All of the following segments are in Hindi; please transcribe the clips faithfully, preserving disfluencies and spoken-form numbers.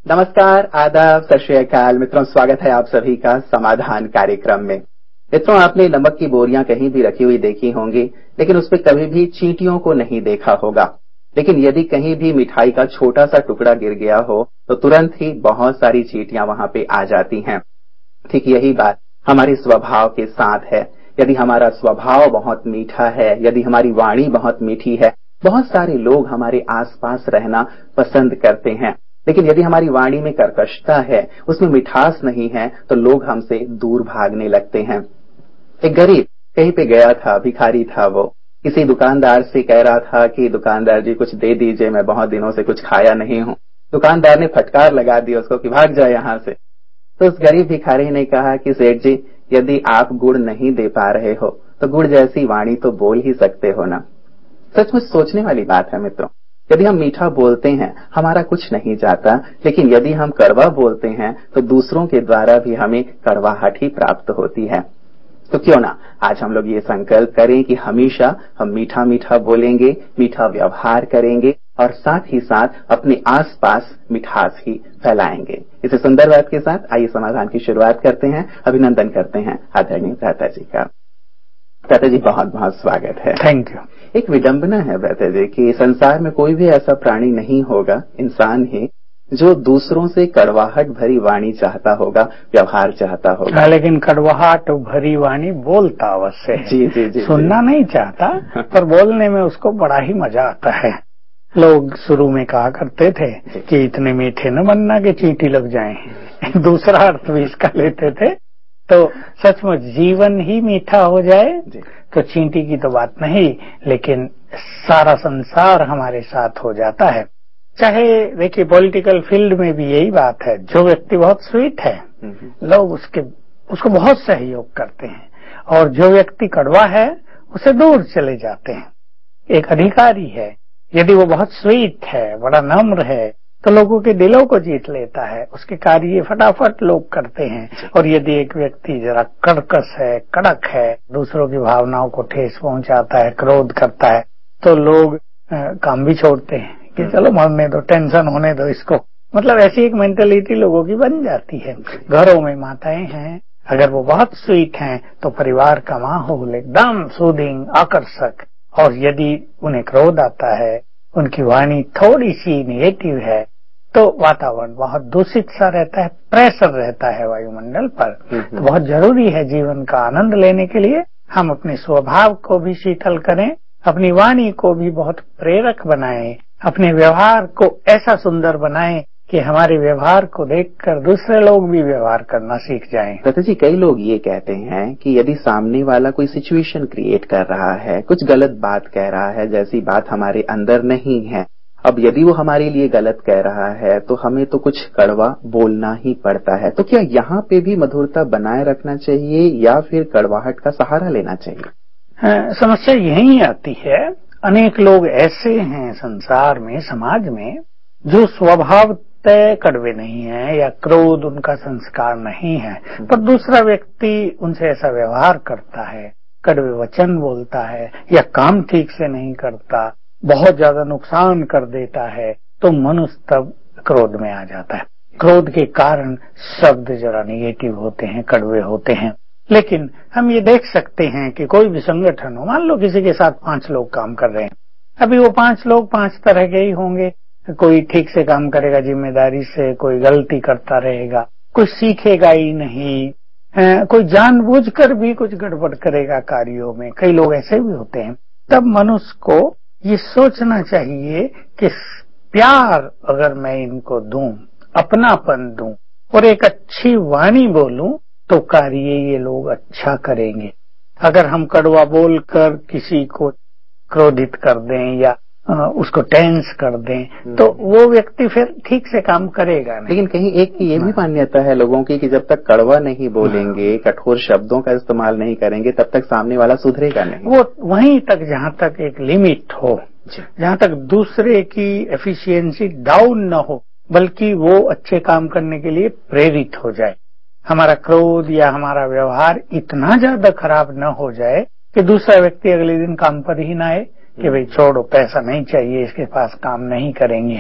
नमस्कार, आदाब, सत श्री अकाल मित्रों, स्वागत है आप सभी का समाधान कार्यक्रम में। मित्रों, आपने नमक की बोरियां कहीं भी रखी हुई देखी होंगी, लेकिन उस पर कभी भी चींटियों को नहीं देखा होगा। लेकिन यदि कहीं भी मिठाई का छोटा सा टुकड़ा गिर गया हो तो तुरंत ही बहुत सारी चींटियां वहां पे आ जाती हैं। ठीक यही बात हमारे स्वभाव के साथ है। यदि हमारा स्वभाव बहुत मीठा है, यदि हमारी वाणी बहुत मीठी है, बहुत सारे लोग हमारे आसपास रहना पसंद करते हैं। लेकिन यदि हमारी वाणी में कर्कशता है, उसमें मिठास नहीं है, तो लोग हमसे दूर भागने लगते हैं। एक गरीब कहीं पे गया था, भिखारी था वो, किसी दुकानदार से कह रहा था कि दुकानदार जी कुछ दे दीजिए, मैं बहुत दिनों से कुछ खाया नहीं हूं। दुकानदार ने फटकार लगा दी उसको कि भाग जाए यहां से। तो उस गरीब भिखारी ने कहा कि सेठ जी, यदि आप गुड़ नहीं दे पा रहे हो तो गुड़ जैसी वाणी तो बोल ही सकते हो ना। सचमुच सोचने वाली बात है मित्रों। यदि हम मीठा बोलते हैं हमारा कुछ नहीं जाता, लेकिन यदि हम कड़वा बोलते हैं तो दूसरों के द्वारा भी हमें कड़वाहट ही प्राप्त होती है। तो क्यों ना आज हम लोग ये संकल्प करें कि हमेशा हम मीठा मीठा बोलेंगे, मीठा व्यवहार करेंगे और साथ ही साथ अपने आसपास मिठास ही फैलाएंगे। इसे सुंदर बात के साथ आइए समाधान की शुरुआत करते हैं। अभिनंदन करते हैं आदरणीय भ्राता जी का। भ्राता जी, बहुत बहुत स्वागत है। Thank you. एक विडंबना है भ्राता जी कि संसार में कोई भी ऐसा प्राणी नहीं होगा, इंसान ही, जो दूसरों से कड़वाहट भरी वाणी चाहता होगा, व्यवहार चाहता होगा। हाँ, लेकिन कड़वाहट भरी वाणी बोलता अवश्य है। जी जी जी, सुनना जी। नहीं चाहता, पर बोलने में उसको बड़ा ही मजा आता है। लोग शुरू में कहा करते थे कि इतने मीठे न बनना कि चींटी लग जाए। दूसरा अर्थ भी इसका लेते थे। तो सचमुच जीवन ही मीठा हो जाए तो चींटी की तो बात नहीं, लेकिन सारा संसार हमारे साथ हो जाता है। चाहे देखिए पॉलिटिकल फील्ड में भी यही बात है। जो व्यक्ति बहुत स्वीट है लोग उसके उसको बहुत सहयोग करते हैं, और जो व्यक्ति कड़वा है उसे दूर चले जाते हैं। एक अधिकारी है, यदि वो बहुत स्वीट है, बड़ा नम्र है, तो लोगों के दिलों को जीत लेता है, उसके कार्य फटाफट लोग करते हैं। और यदि एक व्यक्ति जरा कड़कस है, कड़क है, दूसरों की भावनाओं को ठेस पहुंचाता है, क्रोध करता है, तो लोग आ, काम भी छोड़ते हैं कि चलो मरने दो, टेंशन होने दो इसको। मतलब ऐसी एक मेंटेलिटी लोगों की बन जाती है। घरों में माताएं हैं, अगर वो बहुत स्वीट हैं तो परिवार का माहौल एकदम सूदिंग, आकर्षक। और यदि उन्हें क्रोध आता है, उनकी वाणी थोड़ी सी नेगेटिव है, तो वातावरण बहुत दूषित सा रहता है, प्रेशर रहता है वायुमंडल पर। तो बहुत जरूरी है जीवन का आनंद लेने के लिए हम अपने स्वभाव को भी शीतल करें, अपनी वाणी को भी बहुत प्रेरक बनाएं, अपने व्यवहार को ऐसा सुंदर बनाएं कि हमारे व्यवहार को देखकर दूसरे लोग भी व्यवहार करना सीख जाएं। भ्राता जी, कई लोग ये कहते हैं कि यदि सामने वाला कोई सिचुएशन क्रिएट कर रहा है, कुछ गलत बात कह रहा है, जैसी बात हमारे अंदर नहीं है, अब यदि वो हमारे लिए गलत कह रहा है तो हमें तो कुछ कड़वा बोलना ही पड़ता है। तो क्या यहाँ पे भी मधुरता बनाए रखना चाहिए या फिर कड़वाहट का सहारा लेना चाहिए? हाँ, समस्या यही आती है। अनेक लोग ऐसे हैं संसार में, समाज में, जो स्वभाव तय कड़वे नहीं है या क्रोध उनका संस्कार नहीं है, पर दूसरा व्यक्ति उनसे ऐसा व्यवहार करता है, कड़वे वचन बोलता है या काम ठीक से नहीं करता, बहुत ज्यादा नुकसान कर देता है, तो मनुष्य तब क्रोध में आ जाता है। क्रोध के कारण शब्द जरा निगेटिव होते हैं, कड़वे होते हैं। लेकिन हम ये देख सकते हैं कि कोई भी संगठन हो, मान लो किसी के साथ पांच लोग काम कर रहे हैं, अभी वो पांच लोग पांच तरह के ही होंगे। कोई ठीक से काम करेगा जिम्मेदारी से, कोई गलती करता रहेगा, कोई सीखेगा ही नहीं, कोई जानबूझकर भी कुछ गड़बड़ करेगा कार्यों में। कई लोग ऐसे भी होते हैं। तब मनुष्य को ये सोचना चाहिए कि प्यार अगर मैं इनको दूं, अपनापन दूं और एक अच्छी वाणी बोलूं, तो कार्य ये लोग अच्छा करेंगे। अगर हम कड़वा बोलकर किसी को क्रोधित कर दें या उसको टेंस कर दें, तो वो व्यक्ति फिर ठीक से काम करेगा नहीं। लेकिन कहीं एक की ये भी मान्यता है लोगों की कि जब तक कड़वा नहीं बोलेंगे, कठोर शब्दों का इस्तेमाल नहीं करेंगे, तब तक सामने वाला सुधरेगा नहीं। वो वहीं तक जहां तक एक लिमिट हो, जहां तक दूसरे की एफिशिएंसी डाउन न हो, बल्कि वो अच्छे काम करने के लिए प्रेरित हो जाए। हमारा क्रोध या हमारा व्यवहार इतना ज्यादा खराब न हो जाए कि दूसरा व्यक्ति अगले दिन काम पर ही ना आए कि भाई छोड़ो, पैसा नहीं चाहिए, इसके पास काम नहीं करेंगे हम।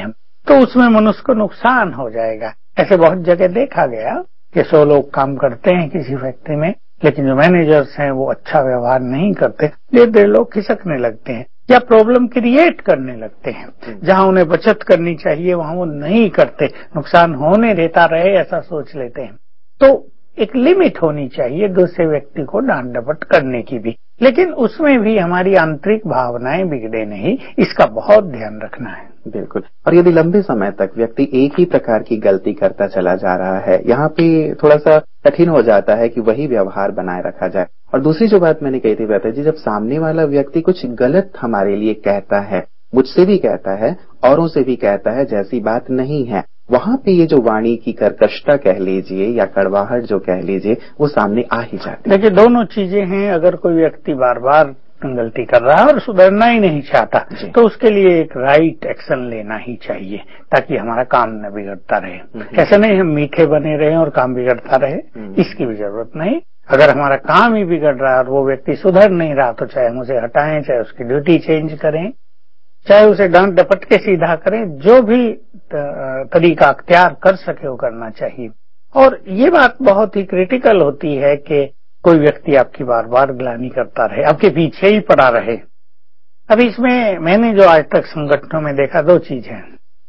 तो उसमें मनुष्य को नुकसान हो जाएगा। ऐसे बहुत जगह देखा गया कि सौ लोग काम करते हैं किसी फैक्ट्री में, लेकिन जो मैनेजर्स हैं वो अच्छा व्यवहार नहीं करते, धीरे धीरे लोग खिसकने लगते हैं या प्रॉब्लम क्रिएट करने लगते हैं। जहां उन्हें बचत करनी चाहिए वहां वो नहीं करते, नुकसान होने देता रहे ऐसा सोच लेते हैं। तो एक लिमिट होनी चाहिए दूसरे व्यक्ति को डांट डपट करने की भी, लेकिन उसमें भी हमारी आंतरिक भावनाएं बिगड़े नहीं, इसका बहुत ध्यान रखना है। बिल्कुल। और यदि लंबे समय तक व्यक्ति एक ही प्रकार की गलती करता चला जा रहा है, यहाँ पे थोड़ा सा कठिन हो जाता है कि वही व्यवहार बनाए रखा जाए। और दूसरी जो बात मैंने कही थी भ्राता जी, जब सामने वाला व्यक्ति कुछ गलत हमारे लिए कहता है, मुझसे भी कहता है, औरों से भी कहता है, जैसी बात नहीं है, वहां पे ये जो वाणी की कर्कशता कह लीजिए या कड़वाहट जो कह लीजिए, वो सामने आ ही जाती है। देखिए, दोनों चीजें हैं। अगर कोई व्यक्ति बार बार गलती कर रहा है और सुधरना ही नहीं चाहता, तो उसके लिए एक राइट एक्शन लेना ही चाहिए ताकि हमारा काम न बिगड़ता रहे। ऐसा नहीं हम मीठे बने रहे और काम बिगड़ता रहे, इसकी भी जरूरत नहीं। अगर हमारा काम ही बिगड़ रहा है और वो व्यक्ति सुधर नहीं रहा, तो चाहे हम उसे हटाएं, चाहे उसकी ड्यूटी चेंज करें, चाहे उसे डांट डपट के सीधा करें, जो भी तरीका अख्तियार कर सके वो करना चाहिए। और ये बात बहुत ही क्रिटिकल होती है कि कोई व्यक्ति आपकी बार बार ग्लानि करता रहे, आपके पीछे ही पड़ा रहे। अब इसमें मैंने जो आज तक संगठनों में देखा, दो चीज है।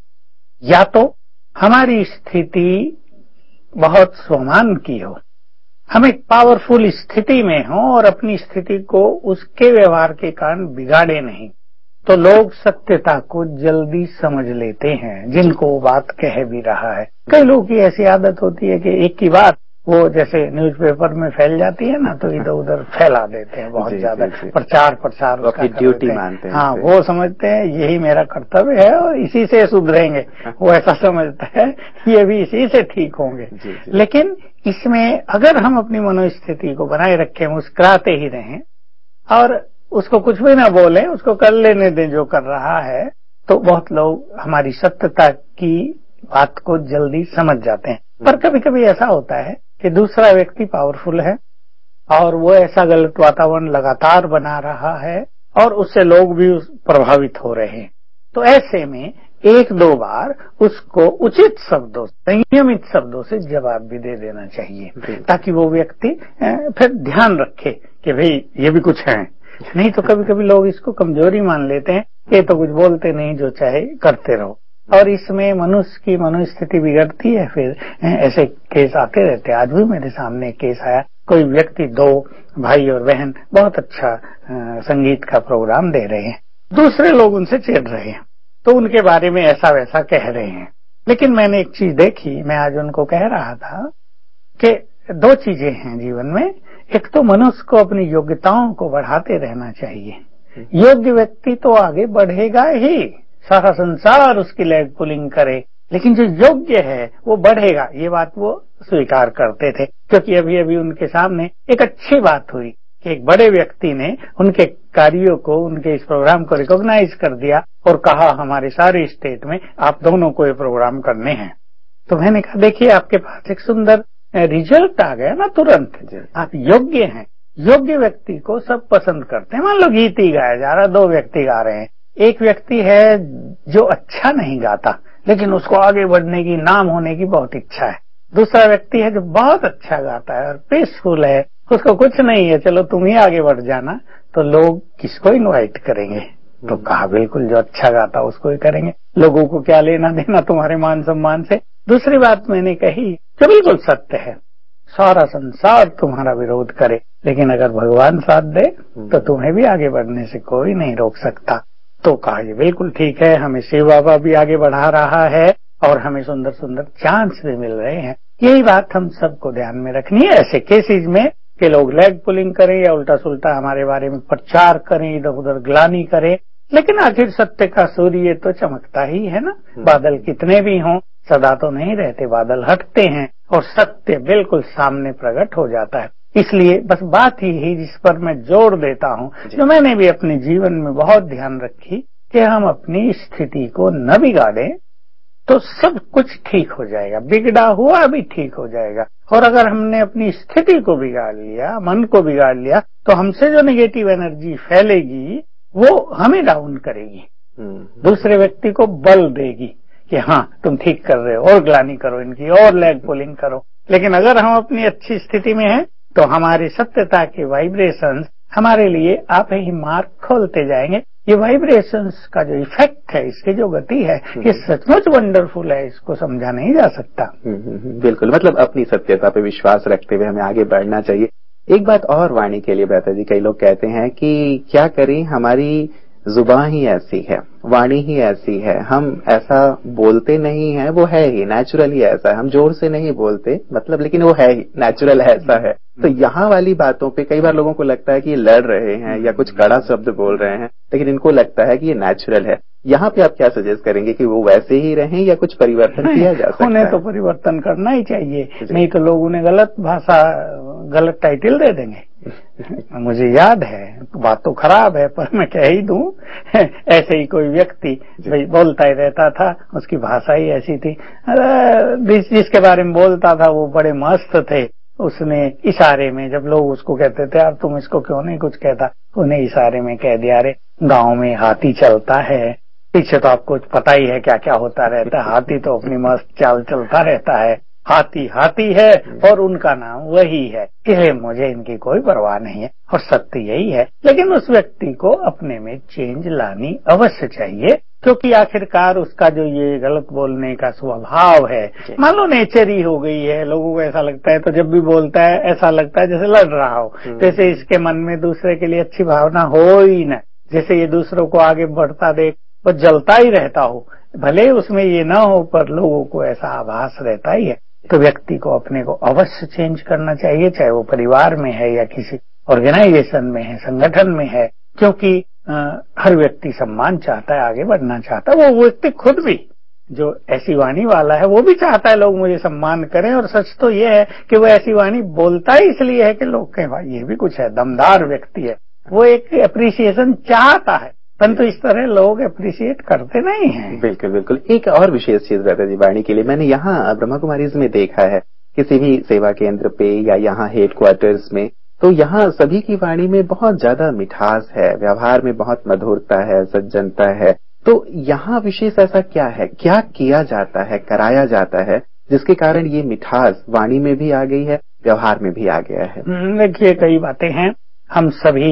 या तो हमारी स्थिति बहुत स्वमान की हो, हम एक पावरफुल स्थिति में हो और अपनी स्थिति को उसके व्यवहार के कारण बिगाड़े नहीं, तो लोग सत्यता को जल्दी समझ लेते हैं जिनको वो बात कह भी रहा है। कई लोगों की ऐसी आदत होती है कि एक ही बात वो जैसे न्यूज़पेपर में फैल जाती है ना, तो इधर उधर फैला देते हैं, बहुत ज्यादा प्रचार प्रसार उसका ड्यूटी मानते हैं। हाँ, वो समझते हैं यही मेरा कर्तव्य है और इसी से सुधरेंगे, वो ऐसा समझता है, ये भी इसी से ठीक होंगे। लेकिन इसमें अगर हम अपनी मनोस्थिति को बनाए रखें, मुस्कुराते ही रहें और उसको कुछ भी ना बोले, उसको कर लेने दें जो कर रहा है, तो बहुत लोग हमारी सत्यता की बात को जल्दी समझ जाते हैं। पर कभी कभी ऐसा होता है कि दूसरा व्यक्ति पावरफुल है और वो ऐसा गलत वातावरण लगातार बना रहा है और उससे लोग भी प्रभावित हो रहे हैं। तो ऐसे में एक दो बार उसको उचित शब्दों, संयमित शब्दों से जवाब भी दे देना चाहिए, ताकि वो व्यक्ति फिर ध्यान रखे कि भाई ये भी कुछ है। नहीं तो कभी कभी लोग इसको कमजोरी मान लेते हैं, ये तो कुछ बोलते नहीं, जो चाहे करते रहो, और इसमें मनुष्य की मनोस्थिति बिगड़ती है। फिर ऐसे केस आते रहते हैं। आज भी मेरे सामने एक केस आया, कोई व्यक्ति, दो भाई और बहन बहुत अच्छा संगीत का प्रोग्राम दे रहे हैं, दूसरे लोग उनसे चिढ़ रहे हैं, तो उनके बारे में ऐसा वैसा कह रहे हैं। लेकिन मैंने एक चीज देखी, मैं आज उनको कह रहा था कि दो चीजें हैं जीवन में। एक तो मनुष्य को अपनी योग्यताओं को बढ़ाते रहना चाहिए। योग्य व्यक्ति तो आगे बढ़ेगा ही, सारा संसार उसकी लेग पुलिंग करे, लेकिन जो योग्य है वो बढ़ेगा, ये बात वो स्वीकार करते थे। क्योंकि अभी अभी उनके सामने एक अच्छी बात हुई कि एक बड़े व्यक्ति ने उनके कार्यों को, उनके इस प्रोग्राम को रिकॉग्नाइज कर दिया और कहा हमारे सारे स्टेट में आप दोनों को ये प्रोग्राम करने हैं। तो मैंने कहा देखिए, आपके पास एक सुंदर रिजल्ट आ गया ना तुरंत, आप योग्य हैं। योग्य व्यक्ति को सब पसंद करते हैं। मान लो गीत ही गाया जा रहा, दो व्यक्ति गा रहे हैं, एक व्यक्ति है जो अच्छा नहीं गाता लेकिन उसको आगे बढ़ने की, नाम होने की बहुत इच्छा है, दूसरा व्यक्ति है जो बहुत अच्छा गाता है और पीसफुल है, उसको कुछ नहीं है, चलो तुम ही आगे बढ़ जाना, तो लोग किसको इनवाइट करेंगे? तो कहा बिल्कुल जो अच्छा गाता उसको ही करेंगे, लोगों को क्या लेना देना तुम्हारे मान सम्मान से। दूसरी बात मैंने कही जो बिल्कुल सत्य है, सारा संसार तुम्हारा विरोध करे लेकिन अगर भगवान साथ दे तो तुम्हें भी आगे बढ़ने से कोई नहीं रोक सकता। तो कहा ये बिल्कुल ठीक है, हमें शिव बाबा भी आगे बढ़ा रहा है और हमें सुंदर सुंदर चांस भी मिल रहे हैं। यही बात हम सबको ध्यान में रखनी है ऐसे केसेज में कि लोग लेग पुलिंग करें या उल्टा सुल्टा हमारे बारे में प्रचार करें, इधर उधर ग्लानि करें, लेकिन आखिर सत्य का सूर्य तो चमकता ही है ना। बादल कितने भी हों सदा तो नहीं रहते, बादल हटते हैं और सत्य बिल्कुल सामने प्रकट हो जाता है। इसलिए बस बात ही है जिस पर मैं जोर देता हूँ, जो मैंने भी अपने जीवन में बहुत ध्यान रखी कि हम अपनी स्थिति को न बिगाड़ें तो सब कुछ ठीक हो जाएगा, बिगड़ा हुआ भी ठीक हो जाएगा। और अगर हमने अपनी स्थिति को बिगाड़ लिया, मन को बिगाड़ लिया, तो हमसे जो नेगेटिव एनर्जी फैलेगी वो हमें डाउन करेगी, दूसरे व्यक्ति को बल देगी कि हाँ तुम ठीक कर रहे हो, और ग्लानी करो इनकी, और लेग पुलिंग करो। लेकिन अगर हम अपनी अच्छी स्थिति में हैं तो हमारी सत्यता के वाइब्रेशंस हमारे लिए आप ही मार्ग खोलते जाएंगे। ये वाइब्रेशंस का जो इफेक्ट है, इसकी जो गति है, ये सचमुच वंडरफुल है, इसको समझा नहीं जा सकता। बिल्कुल, मतलब अपनी सत्यता पे विश्वास रखते हुए हमें आगे बढ़ना चाहिए। एक बात और वाणी के लिए बेहतर जी, कई लोग कहते हैं कि क्या करें, हमारी जुबान ही ऐसी है, वाणी ही ऐसी है, हम ऐसा बोलते नहीं है, वो है ही नेचुरल ही ऐसा है, हम जोर से नहीं बोलते मतलब, लेकिन वो है ही नेचुरल ऐसा है। तो यहाँ वाली बातों पे कई बार लोगों को लगता है कि ये लड़ रहे हैं या कुछ कड़ा शब्द बोल रहे हैं, लेकिन इनको लगता है कि ये नेचुरल है। यहाँ पे आप क्या सजेस्ट करेंगे कि वो वैसे ही रहें या कुछ परिवर्तन किया जा सकता है? उन्हें तो परिवर्तन करना ही चाहिए, नहीं तो लोग उन्हें गलत भाषा, गलत टाइटल दे देंगे। मुझे याद है, बात तो खराब है पर मैं कह ही दूं, ऐसे ही कोई व्यक्ति भाई बोलता ही रहता था, उसकी भाषा ही ऐसी थी, जिसके बारे में बोलता था वो बड़े मस्त थे। उसने इशारे में, जब लोग उसको कहते थे यार तुम इसको क्यों नहीं कुछ कहता, उन्हें इशारे में कह दिया, अरे गांव में हाथी चलता है, पीछे तो आपको पता ही है क्या क्या होता रहता है, हाथी तो अपनी मस्त चाल चलता रहता है, हाथी हाथी है और उनका नाम वही है, इसलिए मुझे इनकी कोई परवाह नहीं है। और सत्य यही है, लेकिन उस व्यक्ति को अपने में चेंज लानी अवश्य चाहिए, क्योंकि आखिरकार उसका जो ये गलत बोलने का स्वभाव है, मान लो नेचर ही हो गई है, लोगों को ऐसा लगता है, तो जब भी बोलता है ऐसा लगता है जैसे लड़ रहा हो, जैसे इसके मन में दूसरे के लिए अच्छी भावना हो ही न, जैसे ये दूसरों को आगे बढ़ता देख वो जलता ही रहता हो, भले उसमें ये ना हो पर लोगों को ऐसा आभास रहता ही है। तो व्यक्ति को अपने को अवश्य चेंज करना चाहिए, चाहे वो परिवार में है या किसी ऑर्गेनाइजेशन में है, संगठन में है, क्योंकि आ, हर व्यक्ति सम्मान चाहता है, आगे बढ़ना चाहता है। वो व्यक्ति खुद भी जो ऐसी वाणी वाला है वो भी चाहता है लोग मुझे सम्मान करें, और सच तो ये है कि वो ऐसी वाणी बोलता ही इसलिए है कि लोग कहें भाई ये भी कुछ है, दमदार व्यक्ति है, वो एक अप्रिसिएशन चाहता है, परंतु इस तरह लोग अप्रिशिएट करते नहीं हैं। बिल्कुल बिल्कुल। एक और विशेष चीज रहता जी वाणी के लिए, मैंने यहाँ ब्रह्मा कुमारीज में देखा है, किसी भी सेवा केंद्र पे या यहाँ हेड क्वार्टर्स में, तो यहाँ सभी की वाणी में बहुत ज्यादा मिठास है, व्यवहार में बहुत मधुरता है, सज्जनता है। तो यहाँ विशेष ऐसा क्या है, क्या किया जाता है, कराया जाता है, जिसके कारण ये मिठास वाणी में भी आ गई है, व्यवहार में भी आ गया है? देखिए कई बातें हैं, हम सभी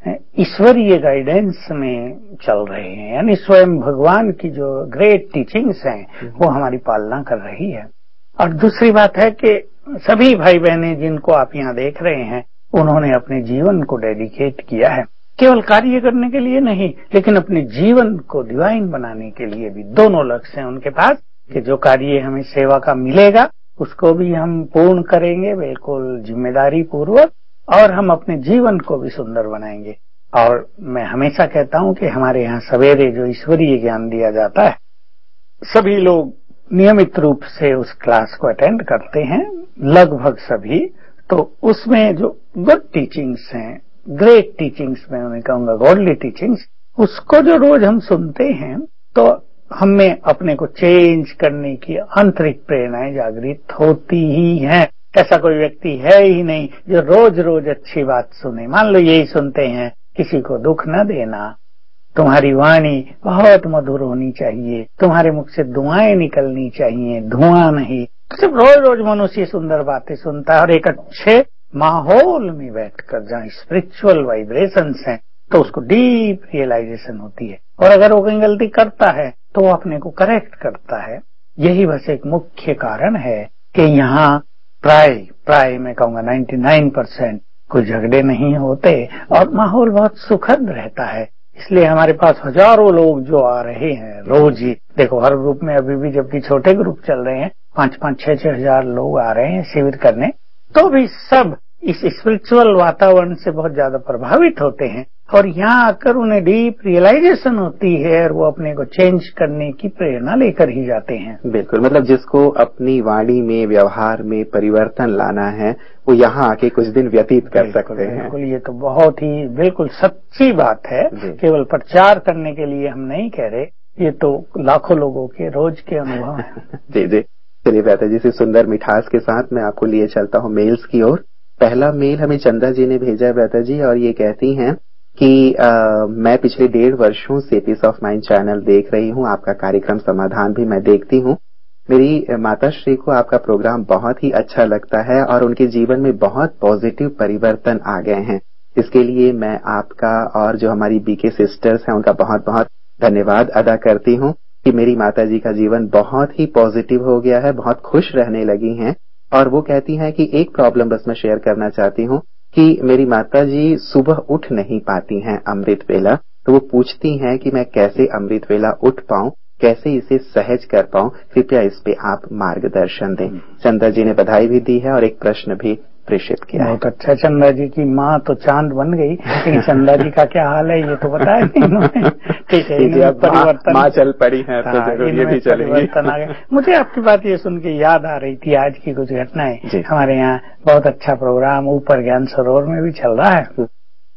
ईश्वरीय गाइडेंस में चल रहे हैं, यानी स्वयं भगवान की जो ग्रेट टीचिंग्स हैं वो हमारी पालना कर रही है। और दूसरी बात है कि सभी भाई बहनें जिनको आप यहाँ देख रहे हैं, उन्होंने अपने जीवन को डेडिकेट किया है, केवल कार्य करने के लिए नहीं, लेकिन अपने जीवन को डिवाइन बनाने के लिए भी। दोनों लक्ष्य हैं उनके पास कि जो कार्य हमें सेवा का मिलेगा उसको भी हम पूर्ण करेंगे बिल्कुल जिम्मेदारी पूर्वक, और हम अपने जीवन को भी सुंदर बनाएंगे। और मैं हमेशा कहता हूं कि हमारे यहाँ सवेरे जो ईश्वरीय ज्ञान दिया जाता है, सभी लोग नियमित रूप से उस क्लास को अटेंड करते हैं, लगभग सभी। तो उसमें जो गुड टीचिंग्स हैं, ग्रेट टीचिंग्स, मैं उन्हें कहूंगा गॉडली टीचिंग्स, उसको जो रोज हम सुनते हैं तो हमें अपने को चेंज करने की आंतरिक प्रेरणाएं जागृत होती ही हैं। ऐसा कोई व्यक्ति है ही नहीं जो रोज रोज अच्छी बात सुने। मान लो यही सुनते हैं, किसी को दुख न देना, तुम्हारी वाणी बहुत मधुर होनी चाहिए, तुम्हारे मुख से दुआएं निकलनी चाहिए, धुआं नहीं। तो सिर्फ रोज रोज मनुष्य सुंदर बातें सुनता है, और एक अच्छे माहौल में बैठकर जहाँ स्पिरिचुअल वाइब्रेशंस हैं तो उसको डीप रियलाइजेशन होती है। और अगर वो कहीं गलती करता है तो वो अपने को करेक्ट करता है। यही बस एक मुख्य कारण है कि यहाँ प्राय प्राय मैं कहूंगा निन्यानवे परसेंट कोई झगड़े नहीं होते और माहौल बहुत सुखद रहता है। इसलिए हमारे पास हजारों लोग जो आ रहे हैं रोज ही, देखो हर ग्रुप में अभी भी जबकि छोटे ग्रुप चल रहे हैं, पांच पांच छह छह हजार लोग आ रहे हैं शिविर करने, तो भी सब इस स्पिरिचुअल वातावरण से बहुत ज्यादा प्रभावित होते हैं। और यहाँ आकर उन्हें डीप रियलाइजेशन होती है और वो अपने को चेंज करने की प्रेरणा लेकर ही जाते हैं। बिल्कुल, मतलब जिसको अपनी वाणी में, व्यवहार में परिवर्तन लाना है, वो यहाँ आके कुछ दिन व्यतीत कर सकते हैं। बिल्कुल, ये तो बहुत ही बिल्कुल सच्ची बात है। केवल प्रचार करने के लिए हम नहीं कह रहे, ये तो लाखों लोगों के रोज के अनुभव है। जी जी, चलिए बेहतर जी, सुंदर मिठास के साथ मैं आपको लिए चलता हूँ मेल्स की ओर। पहला मेल हमें चंदा जी ने भेजा है बेहतर जी, और ये कहती हैं कि आ, मैं पिछले डेढ़ वर्षों से पीस ऑफ माइंड चैनल देख रही हूँ, आपका कार्यक्रम समाधान भी मैं देखती हूँ। मेरी माता श्री को आपका प्रोग्राम बहुत ही अच्छा लगता है और उनके जीवन में बहुत पॉजिटिव परिवर्तन आ गए हैं। इसके लिए मैं आपका और जो हमारी बीके सिस्टर्स हैं उनका बहुत बहुत धन्यवाद अदा करती हूँ कि मेरी माता जी का जीवन बहुत ही पॉजिटिव हो गया है, बहुत खुश रहने लगी हैं। और वो कहती हैं कि एक प्रॉब्लम बस मैं शेयर करना चाहती हूँ कि मेरी माता जी सुबह उठ नहीं पाती हैं अमृत वेला, तो वो पूछती हैं कि मैं कैसे अमृत वेला उठ पाऊं, कैसे इसे सहज कर पाऊं, कृपया इस पे आप मार्गदर्शन दें। चंदा जी ने बधाई भी दी है और एक प्रश्न भी प्रेषित किया है। बहुत अच्छा। चंदा जी की माँ तो चांद बन गई, लेकिन चंदा जी का क्या हाल है ये तो बताया नहीं इन्होंने। ठीक है, इनमें परिवर्तन, माँ चल पड़ी है तो हाँ, जरूर ये भी चलेंगी। परिवर्तन आ गया। मुझे आपकी बात ये सुन के याद आ रही थी आज की कुछ घटनाएं। हमारे यहाँ बहुत अच्छा प्रोग्राम ऊपर ज्ञान सरोवर में भी चल रहा है।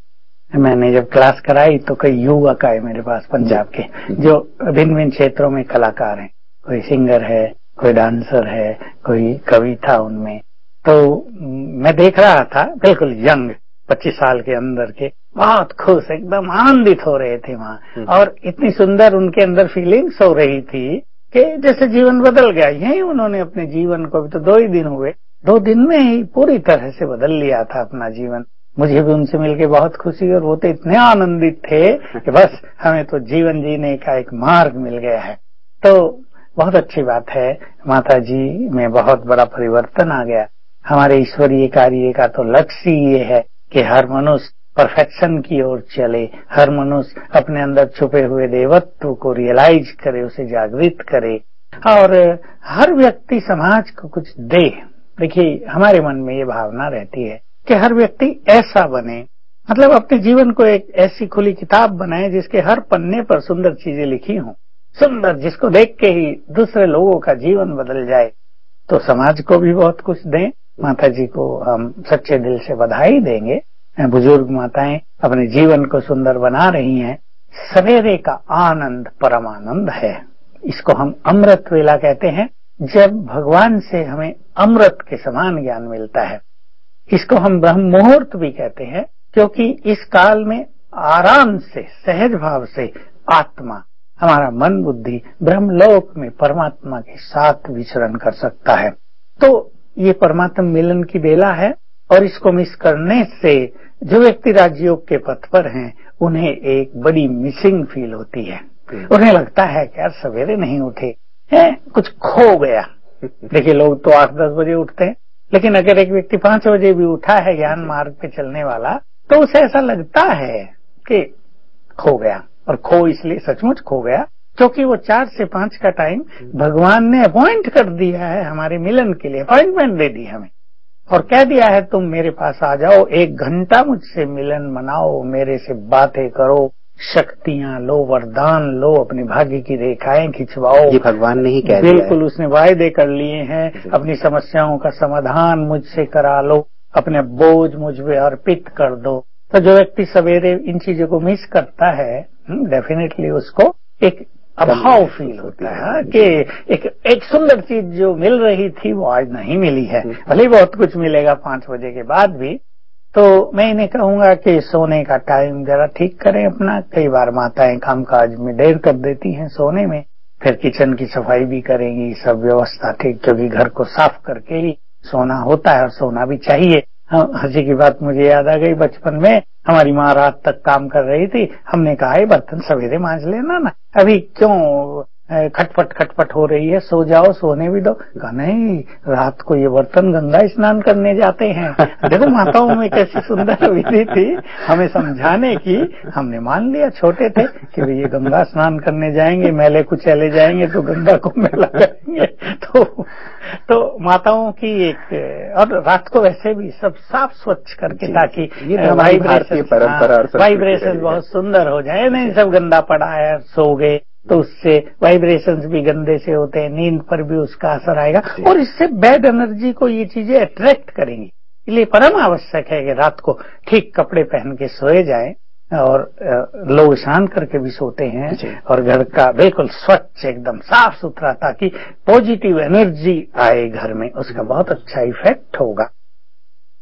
मैंने जब क्लास कराई तो कई युवक आए मेरे पास पंजाब के, जो भिन्न भिन्न क्षेत्रों में कलाकार हैं। कोई सिंगर है, कोई डांसर है, कोई कवि था उनमें। तो मैं देख रहा था, बिल्कुल यंग पच्चीस साल के अंदर के, बहुत खुश, एकदम आनंदित हो रहे थे वहाँ। और इतनी सुंदर उनके अंदर फीलिंग्स हो रही थी कि जैसे जीवन बदल गया। यही उन्होंने अपने जीवन को, भी तो दो ही दिन हुए, दो दिन में ही पूरी तरह से बदल लिया था अपना जीवन। मुझे भी उनसे मिलके बहुत खुशी, और वो तो इतने आनंदित थे कि बस हमें तो जीवन जीने का एक मार्ग मिल गया है। तो बहुत अच्छी बात है, माता जी में बहुत बड़ा परिवर्तन आ गया। हमारे ईश्वरीय कार्य का तो लक्ष्य ये है कि हर मनुष्य परफेक्शन की ओर चले, हर मनुष्य अपने अंदर छुपे हुए देवत्व को रियलाइज करे, उसे जागृत करे, और हर व्यक्ति समाज को कुछ दे। देखिए, हमारे मन में ये भावना रहती है कि हर व्यक्ति ऐसा बने, मतलब अपने जीवन को एक ऐसी खुली किताब बनाए जिसके हर पन्ने पर सुंदर चीजें लिखी हों, सुंदर, जिसको देख के ही दूसरे लोगों का जीवन बदल जाए। तो समाज को भी बहुत कुछ दें। माता जी को हम सच्चे दिल से बधाई देंगे। बुजुर्ग माताएं अपने जीवन को सुंदर बना रही हैं। सवेरे का आनंद परम आनंद है। इसको हम अमृत वेला कहते हैं, जब भगवान से हमें अमृत के समान ज्ञान मिलता है। इसको हम ब्रह्म मुहूर्त भी कहते हैं, क्योंकि इस काल में आराम से, सहज भाव से आत्मा, हमारा मन बुद्धि ब्रह्मलोक में परमात्मा के साथ विचरण कर सकता है। तो ये परमात्मा मिलन की बेला है, और इसको मिस करने से जो व्यक्ति राजयोग के पथ पर हैं, उन्हें एक बड़ी मिसिंग फील होती है। उन्हें लगता है कि यार सवेरे नहीं उठे हैं, कुछ खो गया। देखिए, लोग तो आठ दस बजे उठते हैं, लेकिन अगर एक व्यक्ति पांच बजे भी उठा है ज्ञान मार्ग पे चलने वाला, तो उसे ऐसा लगता है कि खो गया। और खो इसलिए सचमुच खो गया क्योंकि वो चार से पांच का टाइम भगवान ने अपॉइंट कर दिया है हमारे मिलन के लिए, अपॉइंटमेंट दे दी हमें, और कह दिया है तुम मेरे पास आ जाओ, एक घंटा मुझसे मिलन मनाओ, मेरे से बातें करो, शक्तियां लो, वरदान लो, अपने भाग्य की रेखाएं खिंचवाओ। ये भगवान ने ही कह दिया है। बिल्कुल, उसने वायदे कर लिए हैं। अपनी समस्याओं का समाधान मुझसे करा लो, अपने बोझ मुझ पे अर्पित कर दो। तो जो व्यक्ति सवेरे इन चीजों को मिस करता है, डेफिनेटली उसको एक अभाव फील होता है कि एक एक सुंदर चीज जो मिल रही थी वो आज नहीं मिली है। भले ही बहुत कुछ मिलेगा पांच बजे के बाद भी। तो मैं इन्हें कहूंगा कि सोने का टाइम जरा ठीक करें अपना। कई बार माताएं कामकाज में देर कर देती हैं सोने में, फिर किचन की सफाई भी करेंगी, सब व्यवस्था ठीक, क्योंकि घर को साफ करके ही सोना होता है और सोना भी चाहिए। हंसी की बात मुझे याद आ गई, बचपन में हमारी माँ रात तक काम कर रही थी, हमने कहा ये बर्तन सवेरे मांज लेना ना, अभी क्यों खटपट खटपट हो रही है, सो जाओ, सोने भी दो। कहा नहीं, रात को ये बर्तन गंगा स्नान करने जाते हैं। देखो माताओं में कैसी सुंदर विधि थी हमें समझाने की। हमने मान लिया, छोटे थे, कि ये गंगा स्नान करने जाएंगे, मैले कुचैले जाएंगे तो गंगा को मैला करेंगे। तो तो माताओं की एक, और रात को वैसे भी सब साफ स्वच्छ करके, ताकि वाइब्रेशन परंपरा वाइब्रेशन बहुत सुंदर हो जाए। नहीं सब गंदा पड़ा है, सो गए तो उससे वाइब्रेशंस भी गंदे से होते हैं, नींद पर भी उसका असर आएगा, और इससे बैड एनर्जी को ये चीजें अट्रैक्ट करेंगी। इसलिए परम आवश्यक है कि रात को ठीक कपड़े पहन के सोए जाएं, और लोग स्नान करके भी सोते हैं, और घर का बिल्कुल स्वच्छ एकदम साफ सुथरा, ताकि पॉजिटिव एनर्जी आए घर में, उसका बहुत अच्छा इफेक्ट होगा।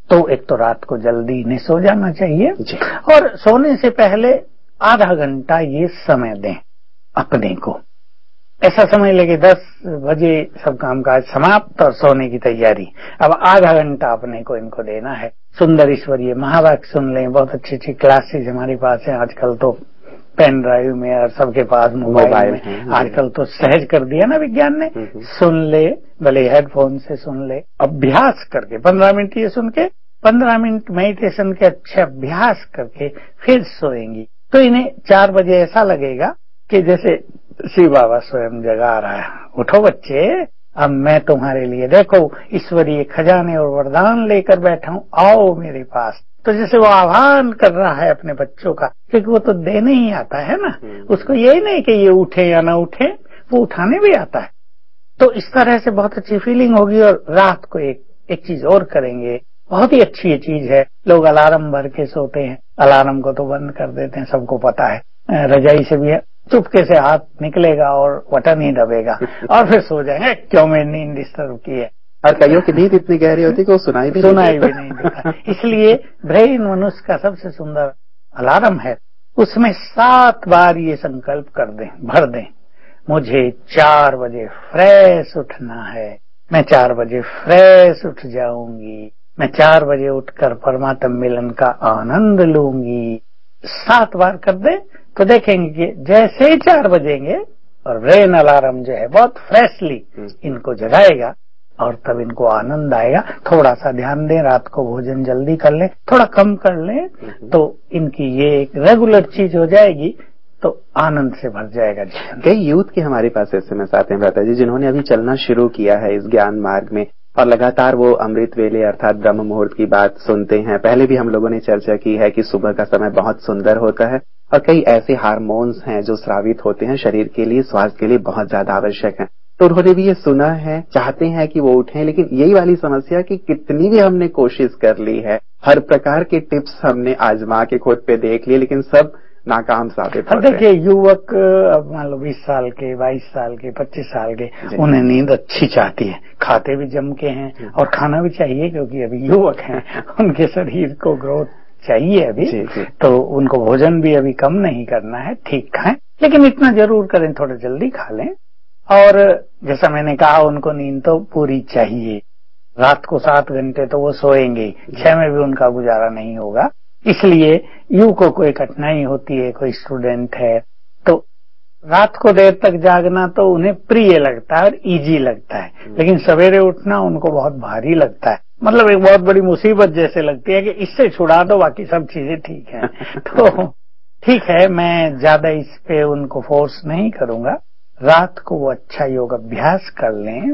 तो एक तो रात को जल्दी इन्हें सो जाना चाहिए और सोने से पहले आधा घंटा ये समय दें अपने को। ऐसा समझ लेंगे दस बजे सब कामकाज समाप्त और सोने की तैयारी। अब आधा घंटा अपने को इनको देना है। सुंदर ईश्वरीय महावाक्य सुन लें। बहुत अच्छी अच्छी क्लासेज हमारे पास है आजकल तो, पेन ड्राइव में और सबके पास मोबाइल में आजकल तो सहज कर दिया ना विज्ञान ने। सुन ले, भले हेडफोन से सुन ले, अभ्यास करके पंद्रह मिनट ये सुन के पंद्रह मिनट मेडिटेशन के अच्छे अभ्यास करके फिर सोएंगी तो इन्हें चार बजे ऐसा लगेगा कि जैसे शिव बाबा स्वयं जगा रहा है, उठो बच्चे, अब मैं तुम्हारे लिए देखो ईश्वरीय खजाने और वरदान लेकर बैठा हूं, आओ मेरे पास। तो जैसे वो आह्वान कर रहा है अपने बच्चों का, क्योंकि वो तो देने ही आता है ना, उसको यही नहीं कि ये उठे या ना उठे, वो उठाने भी आता है। तो इस तरह से बहुत अच्छी फीलिंग होगी। और रात को एक एक चीज और करेंगे, बहुत ही अच्छी ये चीज है। लोग अलार्म भर के सोते हैं, अलार्म को तो बंद कर देते हैं, सबको पता है। रजाई से भी चुपके से हाथ निकलेगा और बटन ही दबेगा और फिर सो जाएंगे, क्यों मेरी नींद डिस्टर्ब की है। और कईयों की नींद इतनी गहरी होती है कि वो सुनाई भी सुनाई भी नहीं देता। इसलिए ब्रेन मनुष्य का सबसे सुंदर अलार्म है, उसमें सात बार ये संकल्प कर दें, भर दें, मुझे चार बजे फ्रेश उठना है, मैं चार बजे फ्रेश उठ जाऊंगी, मैं चार बजे उठकर परमात्मा मिलन का आनंद लूंगी। सात बार कर दे तो देखेंगे कि जैसे ही चार बजेंगे और ब्रेन अलार्म जो है बहुत फ्रेशली इनको जगाएगा और तब इनको आनंद आएगा। थोड़ा सा ध्यान दें, रात को भोजन जल्दी कर लें, थोड़ा कम कर लें, तो इनकी ये एक रेगुलर चीज हो जाएगी, तो आनंद से भर जाएगा जीवन। कई यूथ के हमारे पास एसएमएस आते हैं भ्राता जी, जिन्होंने अभी चलना शुरू किया है इस ज्ञान मार्ग में और लगातार वो अमृत वेले अर्थात ब्रह्म मुहूर्त की बात सुनते हैं। पहले भी हम लोगों ने चर्चा की है कि सुबह का समय बहुत सुंदर होता है और कई ऐसे हार्मोन्स हैं जो स्रावित होते हैं, शरीर के लिए, स्वास्थ्य के लिए बहुत ज्यादा आवश्यक हैं। तो उन्होंने भी ये सुना है, चाहते हैं कि वो उठें, लेकिन यही वाली समस्या कि कितनी भी हमने कोशिश कर ली है, हर प्रकार के टिप्स हमने आजमा के खुद पे देख लिए, लेकिन सब नाकाम साबित होते हैं। देखिए युवक अब मान लो बीस साल के, बाईस साल के, पच्चीस साल के, उन्हें नींद अच्छी चाहती है, खाते भी जम के हैं और खाना भी चाहिए क्योंकि अभी युवक हैं, उनके शरीर को ग्रोथ चाहिए अभी, जी, जी। तो उनको भोजन भी अभी कम नहीं करना है, ठीक खाएं, लेकिन इतना जरूर करें थोड़ा जल्दी खा लें। और जैसा मैंने कहा उनको नींद तो पूरी चाहिए, रात को सात घंटे तो वो सोएंगे, छह में भी उनका गुजारा नहीं होगा। इसलिए युवकों को एक कठिनाई होती है, कोई स्टूडेंट है तो रात को देर तक जागना तो उन्हें प्रिय लगता है और इजी लगता है, लेकिन सवेरे उठना उनको बहुत भारी लगता है, मतलब एक बहुत बड़ी मुसीबत जैसे लगती है कि इससे छुड़ा दो बाकी सब चीजें ठीक है। तो ठीक है, मैं ज्यादा इस पे उनको फोर्स नहीं करूंगा, रात को वो अच्छा योग अभ्यास कर लें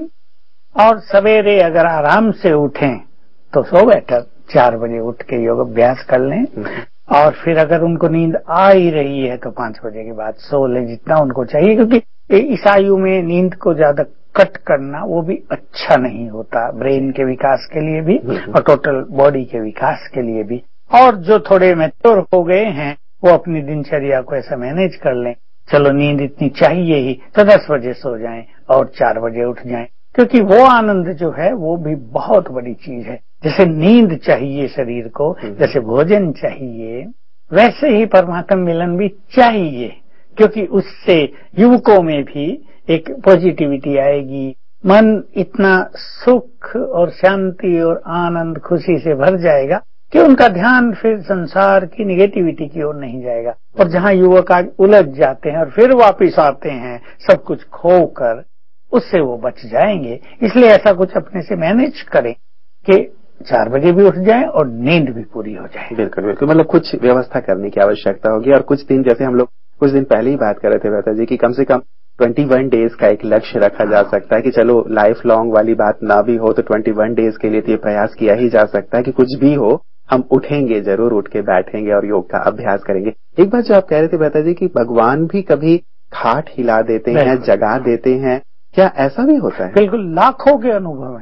और सवेरे अगर आराम से उठें तो सो बेटर, चार बजे उठ के योग अभ्यास कर लें और फिर अगर उनको नींद आ ही रही है तो पांच बजे के बाद सो लें जितना उनको चाहिए, क्योंकि इस आयु में नींद को ज्यादा कट करना वो भी अच्छा नहीं होता, ब्रेन के विकास के लिए भी और टोटल बॉडी के विकास के लिए भी। और जो थोड़े मैच्योर हो गए हैं वो अपनी दिनचर्या को ऐसा मैनेज कर लें, चलो नींद इतनी चाहिए ही तो दस बजे सो जाएं और चार बजे उठ जाएं, क्योंकि वो आनंद जो है वो भी बहुत बड़ी चीज है। जैसे नींद चाहिए शरीर को, जैसे भोजन चाहिए, वैसे ही परमात्मा मिलन भी चाहिए, क्योंकि उससे युवकों में भी एक पॉजिटिविटी आएगी, मन इतना सुख और शांति और आनंद खुशी से भर जाएगा कि उनका ध्यान फिर संसार की निगेटिविटी की ओर नहीं जाएगा। और जहां युवक आज उलझ जाते हैं और फिर वापिस आते हैं सब कुछ खोकर, उससे वो बच जाएंगे। इसलिए ऐसा कुछ अपने से मैनेज करें कि चार बजे भी उठ जाएं और नींद भी पूरी हो जाए। बिल्कुल बिल्कुल, मतलब कुछ व्यवस्था करने की आवश्यकता होगी। और कुछ दिन, जैसे हम लोग कुछ दिन पहले ही बात कर रहे थे भ्राता जी, कि कम से कम इक्कीस डेज का एक लक्ष्य रखा जा सकता है कि चलो लाइफ लॉन्ग वाली बात ना भी हो तो इक्कीस डेज के लिए तो ये प्रयास किया ही जा सकता है कि कुछ भी हो हम उठेंगे, जरूर उठ के बैठेंगे और योग का अभ्यास करेंगे। एक बात जो आप कह रहे थे भ्राता जी कि भगवान भी कभी खाट हिला देते हैं, जगा देते हैं, क्या ऐसा भी होता है? बिल्कुल, लाखों के अनुभव हैं,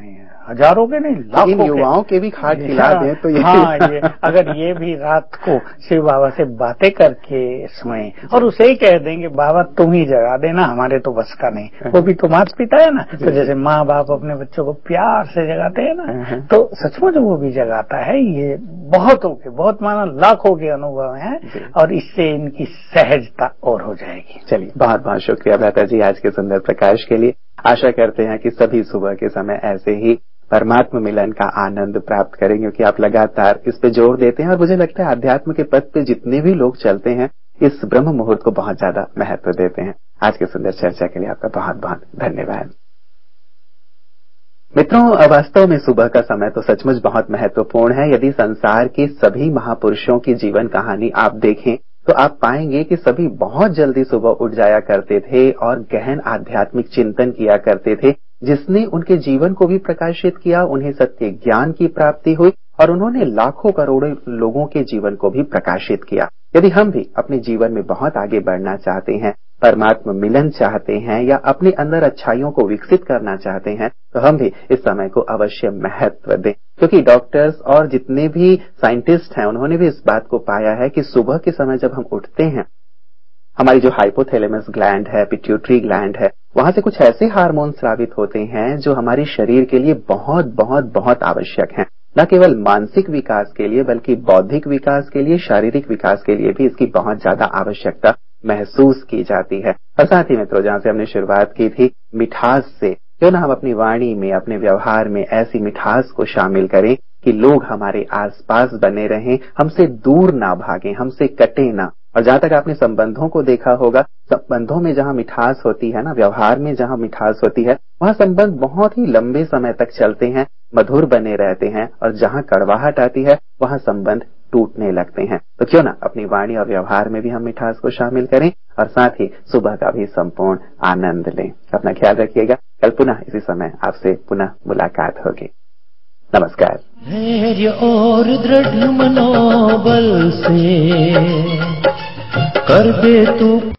हजारों के नहीं, लाखों के युवाओं के भी खाट खिला दें तो ये हाँ, ये अगर ये भी रात को शिव बाबा से बातें करके सोएं और उसे ही कह देंगे बाबा तुम ही जगा देना, हमारे तो बस का नहीं, वो भी तो माता पिता है ना, तो जैसे माँ बाप अपने बच्चों को प्यार से जगाते हैं ना, तो सचमुच वो भी जगाता है। ये बहुतों के, बहुत माना लाखों के अनुभव हैं और इससे इनकी सहजता और हो जाएगी। चलिए, बहुत बहुत शुक्रिया भ्राता जी आज के सुंदर प्रकाश के लिए। आशा करते हैं कि सभी सुबह के समय ऐसे ही परमात्मा मिलन का आनंद प्राप्त करें, क्योंकि आप लगातार इस पे जोर देते हैं और मुझे लगता है अध्यात्म के पथ पे जितने भी लोग चलते हैं इस ब्रह्म मुहूर्त को बहुत ज्यादा महत्व देते हैं। आज के सुंदर चर्चा के लिए आपका बहुत बहुत धन्यवाद। मित्रों, वास्तव में सुबह का समय तो सचमुच बहुत महत्वपूर्ण है। यदि संसार के सभी महापुरुषों की जीवन कहानी आप देखें तो आप पाएंगे कि सभी बहुत जल्दी सुबह उठ जाया करते थे और गहन आध्यात्मिक चिंतन किया करते थे, जिसने उनके जीवन को भी प्रकाशित किया, उन्हें सत्य ज्ञान की प्राप्ति हुई और उन्होंने लाखों करोड़ों लोगों के जीवन को भी प्रकाशित किया। यदि हम भी अपने जीवन में बहुत आगे बढ़ना चाहते हैं, परमात्मा मिलन चाहते हैं या अपने अंदर अच्छाइयों को विकसित करना चाहते हैं, तो हम भी इस समय को अवश्य महत्व दें, क्योंकि डॉक्टर्स और जितने भी साइंटिस्ट हैं उन्होंने भी इस बात को पाया है कि सुबह के समय जब हम उठते हैं, हमारी जो हाइपोथैलेमस ग्लैंड है, पिट्यूटरी ग्लैंड है, वहां से कुछ ऐसे हार्मोन स्रावित होते हैं जो हमारे शरीर के लिए बहुत बहुत बहुत आवश्यक हैं। न केवल मानसिक विकास के लिए बल्कि बौद्धिक विकास के लिए, शारीरिक विकास के लिए भी इसकी बहुत ज्यादा आवश्यकता महसूस की जाती है। और साथ ही मित्रों, जहां से हमने शुरुआत की थी मिठास से, क्यों ना हम अपनी वाणी में, अपने व्यवहार में ऐसी मिठास को शामिल करें कि लोग हमारे आसपास बने रहें, हमसे दूर ना भागें, हमसे कटे ना। और जहां तक आपने संबंधों को देखा होगा, संबंधों में जहां मिठास होती है ना, व्यवहार में जहां मिठास होती है, वहां संबंध बहुत ही लंबे समय तक चलते हैं, मधुर बने रहते हैं। और जहां कड़वाहट आती है वहां संबंध टूटने लगते हैं। तो क्यों ना अपनी वाणी और व्यवहार में भी हम मिठास को शामिल करें और साथ ही सुबह का भी संपूर्ण आनंद लें। अपना ख्याल रखिएगा। कल पुनः इसी समय आपसे पुनः मुलाकात होगी। नमस्कार। धैर्य और दृढ़ मनोबल से कर दे तू